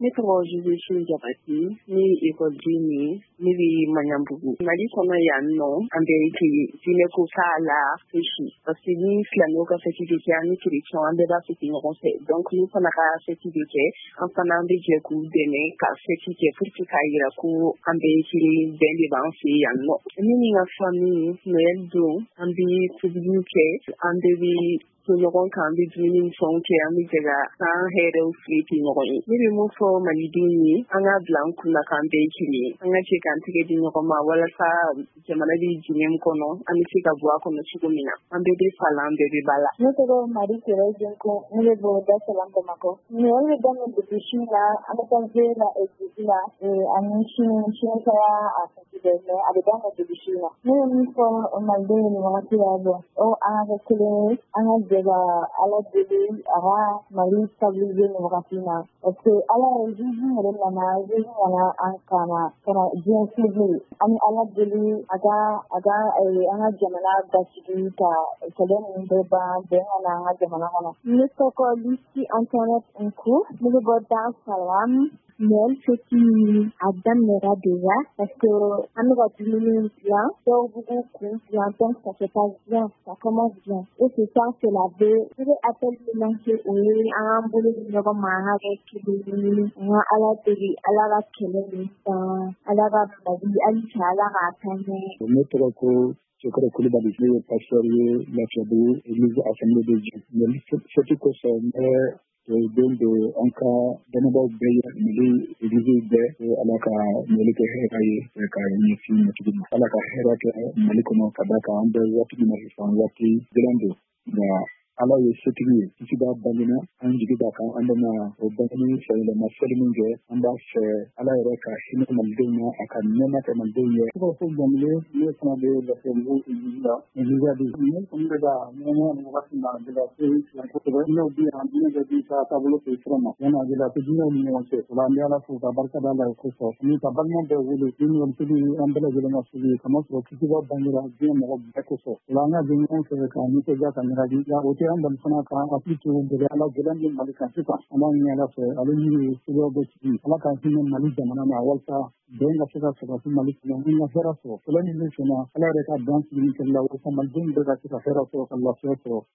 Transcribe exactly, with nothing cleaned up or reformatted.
Ne tɔgɔ Joséphine Diabaté, ne ye école ni ne bɛ Maɲanbugu. Mali kɔnɔ yan nɔ an bɛɛ ye kelen diinɛ ko t'a la fosi parce que ni silamɛw ka fête bɛ kɛ ani chrétiens an bɛɛ b'a fêter ɲɔgɔn fɛ donc n'u fana ka fête bɛ kɛ an fana an bɛ jɛ k'u dɛmɛ ka fête kɛ pour que k'a jira ko an bɛɛ ye kelen bɛn de b'an fɛ yan nɔ. Ne ni n ka famille Noël don an bɛ tobiliw kɛ an bɛɛ bɛ to ɲɔgɔn kan an bɛ dumuni ni fɛnw kɛ an bɛ jɛ ka kan hɛrɛw fileti ɲɔgɔn ye. Ne bɛ mun fɔ malidenw ye an ka bila an kunna k'an bɛɛ ye kelen an ka jɛ k'an tɛgɛ di ɲɔgɔn ma walasa jamana bɛ diinɛ min kɔnɔ an bɛ se ka bɔ a kɔnɔ cogo min na an bɛɛ bɛ fa la an bɛɛ bɛ ba la. Ne tɔgɔ Mari Thérèse Denko ne bɛ bɔ Dar es Salaam Bamakɔ. Noël bɛ daminɛ depuis su la an bɛ taa veille la église la ani sini sini kɛra a fête bɛɛ mais a bɛ daminɛ depuis su la. Ne bɛ min fɔ malidenw ye nin wagati la bɔ o an ka kɛ kelen ye an ka jɛ ka Ala deli a ka Mali stabiliser nin wagati na parce que Ala ye Jésus yɛrɛ nana Jésus nana an kana kana diɲɛ sauver an bɛ Ala deli a ka a ka an ka jamana basigi ka kɛlɛ ninnu bɛɛ ban bɛn ka na an ka jamana kɔnɔ. Ne tɔgɔ Lucie Antoinette Nko ne bɛ bɔ Dar es Salaam. Noël fête a daminɛra déjà parce que an bɛ ka dumuni dilan dɔw b'u k'u kun dilan donc ça se passe bien ça commence bien et ce soir c'est la veille ne bɛ appel min lancer o ye an k'an bolo di ɲɔgɔn ma an ka kɛ kelen an ka Ala deli Ala ka kɛlɛ min ban Ala ka Mali halisa Ala k'a taa ɲɛ. Ne tɔgɔ ko Sokoro Kulibali ne ye pasteur ye Lafiyabugu église Assemblée de Dieu mais fête kosɔn n bɛ don do an ka dɛmɛbaaw bɛɛ ye Mali église bɛɛ Ala ka Mali kɛ hɛrɛ ye ka ɲɛsin matigi ma Ala ka hɛrɛ kɛ Mali kɔnɔ ka da kan an bɛ waati min na sisan waati gɛlɛn don nka Ala ye setigi ye kisi b'a bangena an jigi b'a kan an bɛna o bangeni fɛyɛlɛma seli min kɛ an b'a fɛ Ala yɛrɛ ka hinɛ malidenw na a ka nɛɛma kɛ malidenw ye. Tɔgɔ ko Jamile ne fana bɛ Lafiyabugu église la église de ne kɔni bɛ ka ɲɛnɛmaya nin wagati na de la se yan kosɛbɛ diinɛw bi yan diinɛ bɛɛ b'i ka taabolo fɛ sira ma yan'a de la se diinɛw ni ɲɔgɔn cɛ o la an bɛ Ala fo ka barika da Ala ye kosɔn ni ka balima bɛɛ wele ni ɲɔgɔntigi an bɛɛ lajɛlen ka foli kamasɔrɔ kisi b'a bangera diɲɛ mɔgɔ bɛɛ kosɔn o la an ka jɛ ɲɔgɔn fɛ ka nisɔndiya ka ɲagali o tɛ an bali fana kan hakili to gɛlɛya Ala gɛlɛya min Mali kan sisan an b'a ɲini Ala fɛ ale min ye seliyaw bɛ sigi Ala ka hinɛ Mali jamana na walasa bɛn ka se ka sabati Mali kɔnɔ ni ka hɛrɛ sɔrɔ kɛlɛ min bɛ senna Ala yɛrɛ ka dan sigi ni kɛlɛ la walasa malidenw bɛɛ ka se ka hɛrɛ sɔrɔ ka lafiya sɔrɔ